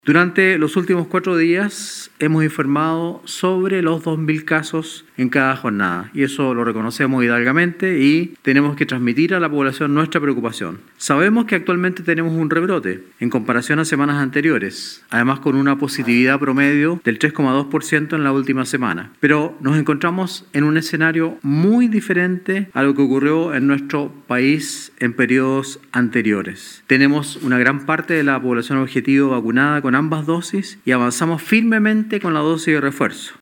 Durante los últimos 4 días hemos informado sobre los 2.000 casos en cada jornada y eso lo reconocemos hidalgamente y tenemos que transmitir a la población nuestra preocupación. Sabemos que actualmente tenemos un rebrote en comparación a semanas anteriores, además con una positividad promedio del 3,2% en la última semana, pero nos encontramos en un escenario muy diferente a lo que ocurrió en nuestro país en periodos anteriores. Tenemos una gran parte de la población objetivo vacunada con ambas dosis y avanzamos firmemente con la dosis de refuerzo.